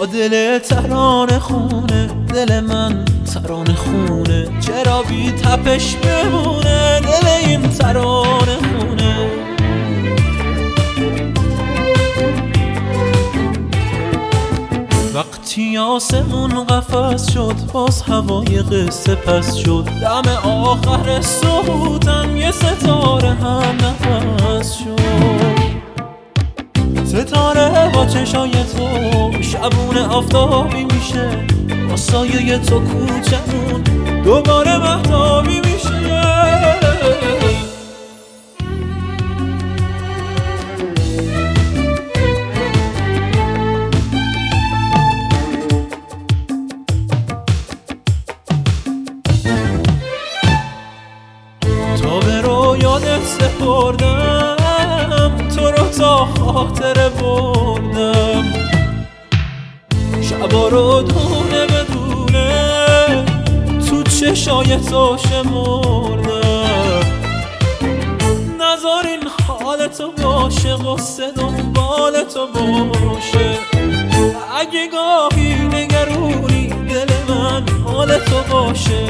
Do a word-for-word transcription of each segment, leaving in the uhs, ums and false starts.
تا دل ترانه خونه، دل من ترانه خونه، چرا بی تپش بمونه دل این ترانه خونه. وقتی آسمون قفس شد باز هوای قصه پس شد، دم آخر سقوطم یه ستاره هم نفس شد. ستاره با چشای تو شبونه آفتابی میشه، با سایه تو کوچمون دوباره مهتابی میشه. تا به رو یادت سپردم، تو رو تا خاطره بردم، شبا رو دونه بدونه تو چشای تو شمردم. نذار این حال تو باشه، غصه دنبال تو باشه، اگه گاهی نگرونی دل من حال تو باشه.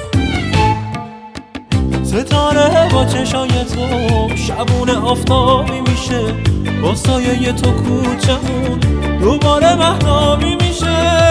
ستاره با چشای تو شبونه آفتابی میشه، با سایه تو کوچمون دوباره مهتابی میشه.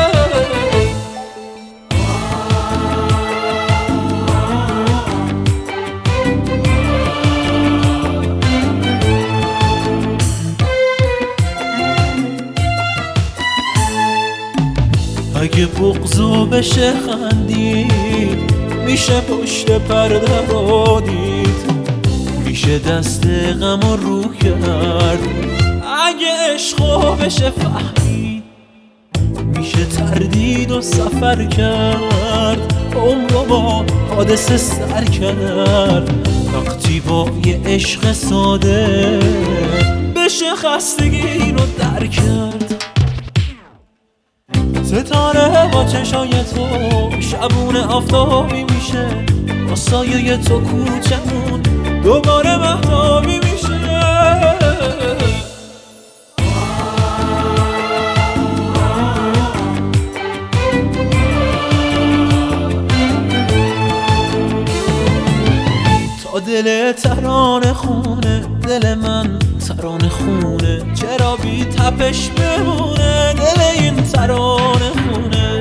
اگه بغضو بشه خندید، میشه پشت پرده رو دید، میشه دست غم رو رو کرد. اگه عشقو بشه فهمید، میشه تردید و سفر کرد، عمرو با حادثه سر کرد. وقتی با یه عشق ساده بشه خستگی رو در کرد. ستاره با چشای تو شبونه آفتابی میشه، با سایه تو کوچمون دوباره مهتابی میشه. تا دل ترانه خونه، دل من ترانه خونه، چرا بی تپش بمونه دل این ترانه خونه.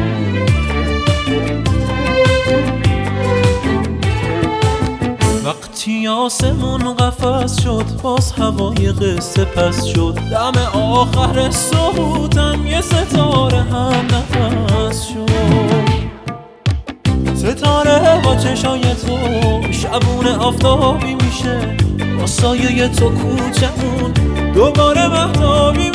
وقتی آسمون قفس شد باز هوای قصه پس شد، دم آخر سقوطم یه ستاره هم نفس شد. ستاره با چشای تو شبونه آفتابی میشه، با سایه تو کوچمون دوباره مهتابی